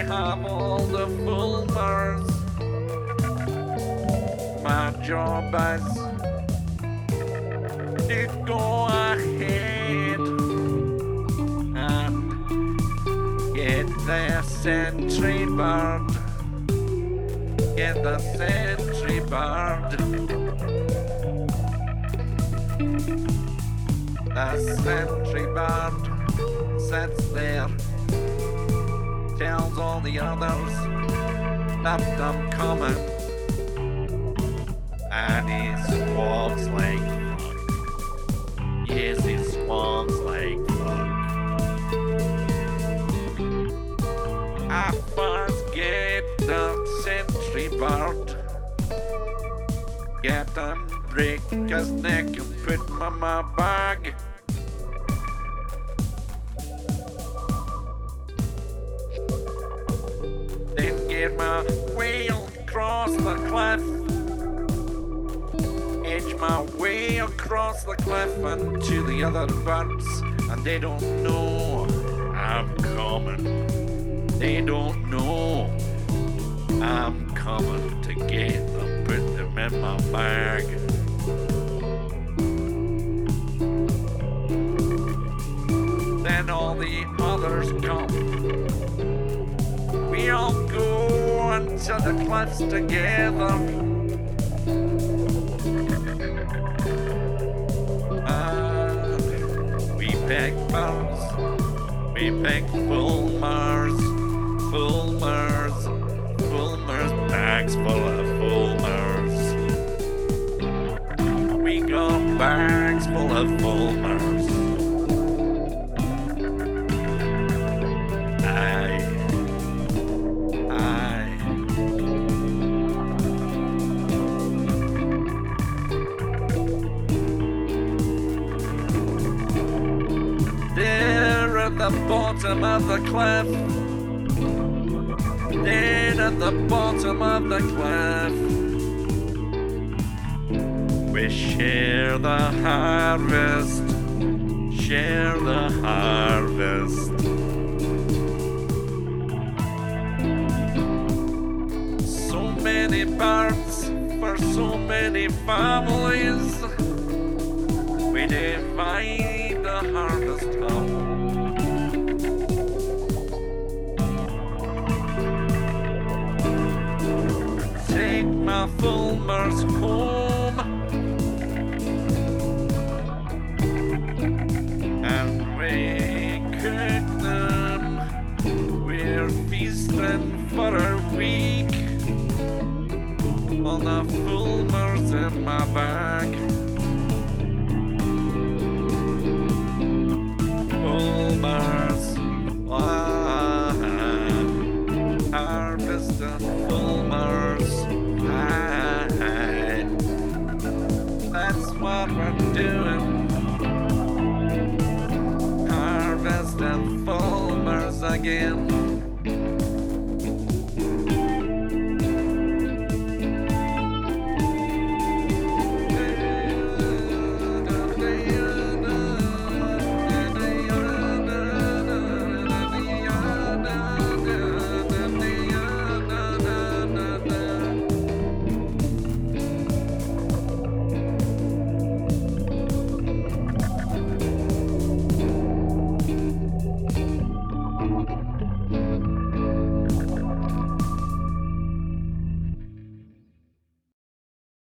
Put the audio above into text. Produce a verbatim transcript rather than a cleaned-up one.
have all the fulmars. My job is to go ahead and get the sentry bird. Get the sentry bird. The sentry bird sits there, tells all the others that I'm coming, and he squawks like fuck. Yes, he squawks like fuck. I first get the sentry bird, get him, break his neck and put him in my bag. Then get my wheel across the cliff, edge my way across the cliff and to the other birds, and they don't know I'm coming. They don't know I'm coming to get them, put them in my bag. Then all the others come. We all go onto the cliffs together. And we pick birds, we pick fulmars, fulmars, fulmars, bags full of fulmars. We got bags full of fulmars. There at the bottom of the cliff, there at the bottom of the cliff, we share the harvest, share the harvest. So many birds for so many families, we divide the harvest up. Take my fulmars home and we cook them. We're feasting for a week on the fulmars in my bag. Fulmars, ah, harvesting fulmars, ah, that's what we're doing. Harvesting fulmars again.